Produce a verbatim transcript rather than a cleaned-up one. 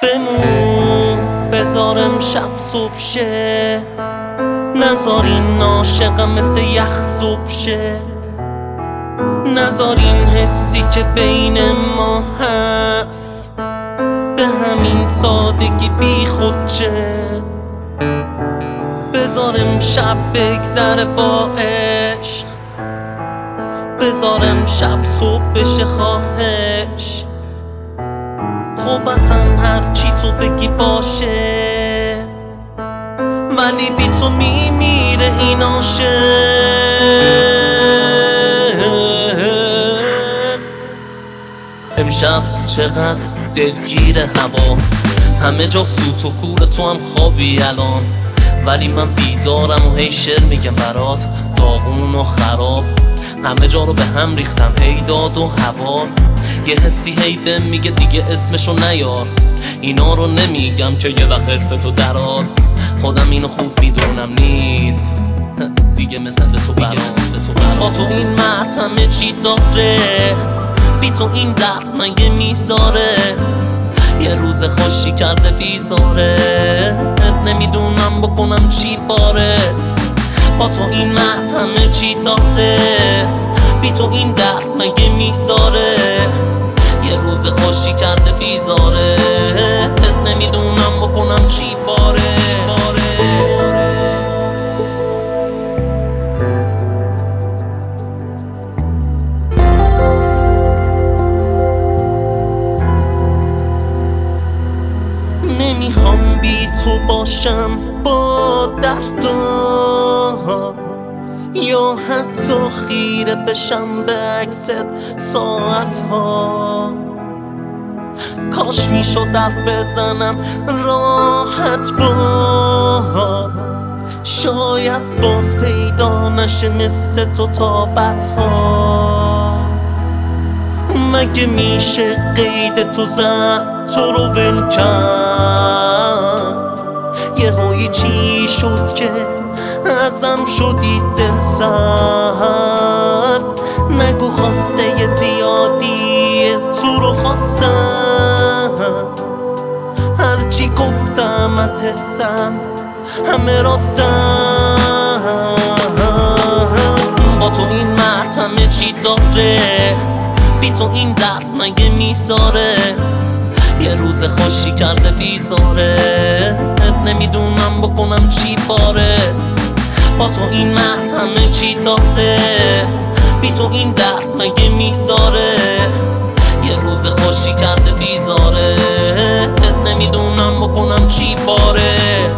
بمون بذارم شب صبح شه، نذار این عاشقم مثل یخ زوب شه، نذار این حسی که بین ما هست به همین سادگی بی خود چه. بذارم شب بگذره با عشق، بذارم شب صبح بشه خواهش. خب اصلا هرچی تو بگی باشه، ولی بی تو میمیره این عاشق. امشب چقدر دلگیر هوا، همه جا سوت و کور، تو هم خوابی الان، ولی من بیدارم و هی شعر میگم برات داغون و خراب. همه جا رو به هم ریختم هی داد و هوار، یه حسی هی بهم میگه دیگه اسمشو نیار. اینا رو نمیگم که یه وقت ارث تو درار، خودم اینو خوب میدونم نیست دیگه مثل تو برام. با تو این مرد همه چی داره، بی تو این درد مگه میذاره. یه روز خوشی کرده بیزاره، نمیدونم بکنم چی بارت. با تو این مرد همه چی داره، بی تو این درد مگه میذاره. یه روز خوشی کرده بیزاره، نمیدونم بکنم چی باره. نمیخوام بی تو باشم با دردا، یا حتی خیره بشم به عکست ساعت ها. کاش میشد حرف بزنم راحت با، شاید باز پیدا نشه مثل تو طاقت ها. مگه میشه قید تو زد تو رو ول کرد، یه هایی چی شد که ازم شدی دل سرد. نگو خواسته یه زیادی تو رو خواستم، هرچی گفتم از حسم همه راستم. با تو این مرد همه چی داره، بی تو این درد مگه میذاره. یه روز خوشی کرده بیزاره، نمیدونم بکنم چی بارت. با تو این مرد همه چی داره، بی تو این درد مگه میذاره. یه روز خوشی کرده بیزاره، نمیدونم بکنم چی باره.